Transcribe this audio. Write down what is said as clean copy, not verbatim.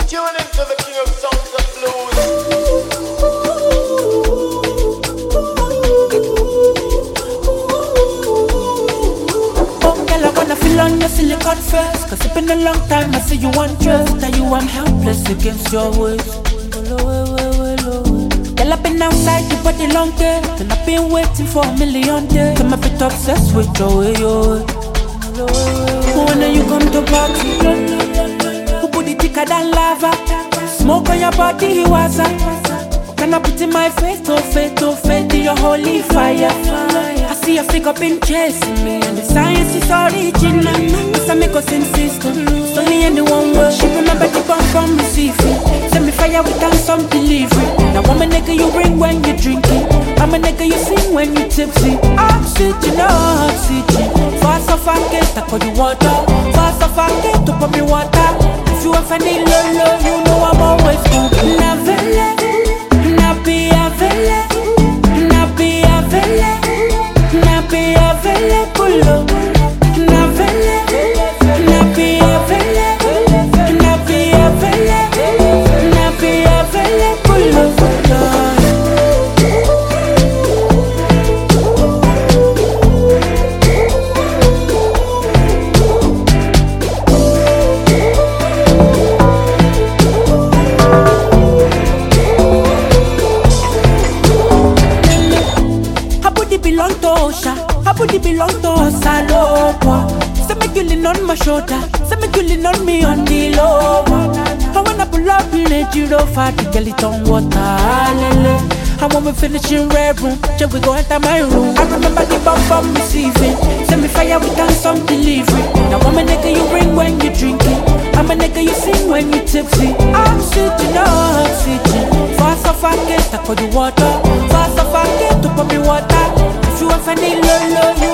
Tune into the king of songs and blues. Oh, girl, I wanna feel on your silicone first. Cause it's been a long time, I see you undressed. Tell you I'm helpless against your ways. Girl, I've been outside your body long day, and I've been waiting for a million days. I'm a bit obsessed with your way, your way. When you come to party, who put it thicker than lava? Smoke on your body, he was a. Can I put in my face to face to face to your holy fire? I see your figure been chasing me, and the science is original. Cause I make us insist, it's only anyone will. She remember the bomb from receiving. Send me fire without some delivery. Now I'm a nigga you bring when you drinking. I'm a nigga you sing when you tipsy. Oxygen, oxygen. Fast off and get, I call you water. Fast off and get, to put me water. If you ever need love, you know I'm always good. Navele, nabi avele, nabi avele, nabi avele, pull up. Navele, nabi avele, nabi avele, nabi avele, pull up. Belong to Osha, her body belong to Osalopa. Say me you lean on my shoulder, say me you lean on me on the low. And when I pull up in a Giro for the girl it on water, lele. And when we finish in red room, then we go enter my room. I remember the bomb from receiving. Send me fire without some delivery. Now I'm a nigga you bring when you drinking. I'm a nigga you sing when you tipsy. Oxygen, oxygen. Fast off and get, I call you water. Fast off and get, to put me water. If you ever need love,